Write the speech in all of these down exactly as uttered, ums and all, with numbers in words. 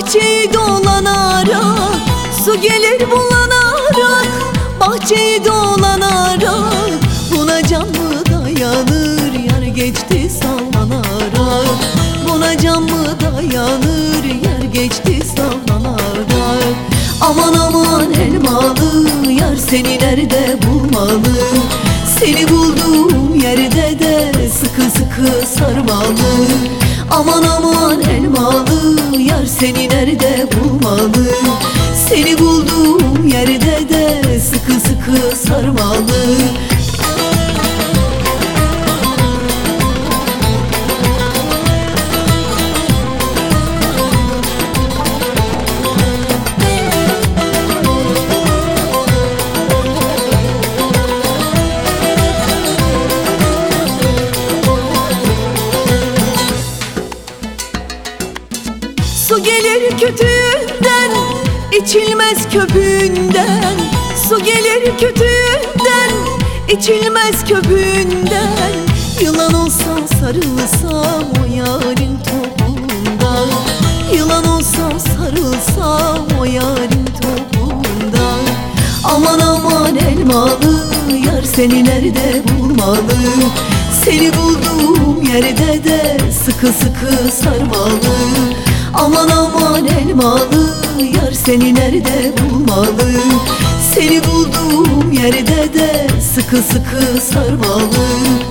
bahçeyi dolanarak, su gelir bulanarak, bahçeyi dolanarak. Buna can mı dayanır, yar geçti sallanarak. Buna can mı dayanır, yer geçti sallanarak. Aman aman elmalı, yar seni nerede bulmalı? Seni bulduğum yerde de sıkı sıkı sarmalı. Aman aman elmalı, yar seni nerede bulmalı? Seni bulduğum yerde de sıkı sıkı sarmalı. Su gelir kötüğünden, içilmez köpüğünden. Su gelir kötüğünden, içilmez köpüğünden. Yılan olsam sarılsam o yarın topuğundan. Yılan olsam sarılsam o yarın topuğundan. Aman aman elmalı, yar seni nerede bulmalı? Seni bulduğum yerde de sıkı sıkı sarmalı. Aman aman elmalı, yar seni nerede bulmalı? Seni bulduğum yerde de sıkı sıkı sarmalı.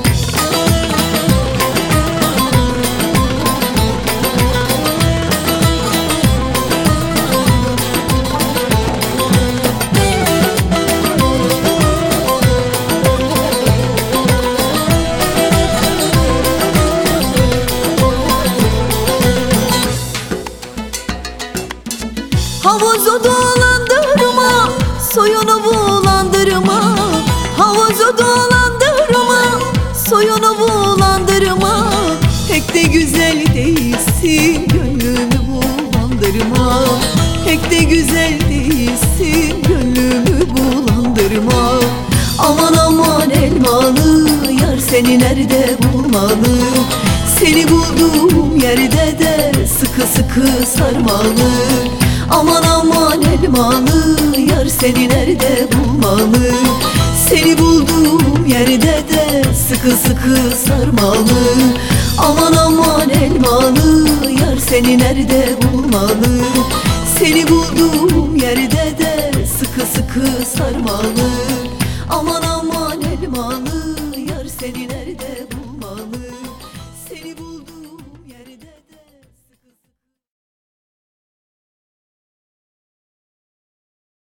Havuzu dolandırma, suyunu bulandırma. Havuzu dolandırma, suyunu bulandırma. Pek de güzel değilsin, gönlümü bulandırma. Pek de güzel değilsin, gönlümü bulandırma. Aman aman elmalı, yar seni nerede bulmalı? Seni bulduğum yerde de sıkı sıkı sarmalı. Aman aman elmalı, yar seni nerede bulmalı? Seni bulduğum yerde de sıkı sıkı sarmalı. Aman aman elmalı, yar seni nerede bulmalı? Seni bulduğum yerde de sıkı sıkı sarmalı. Aman aman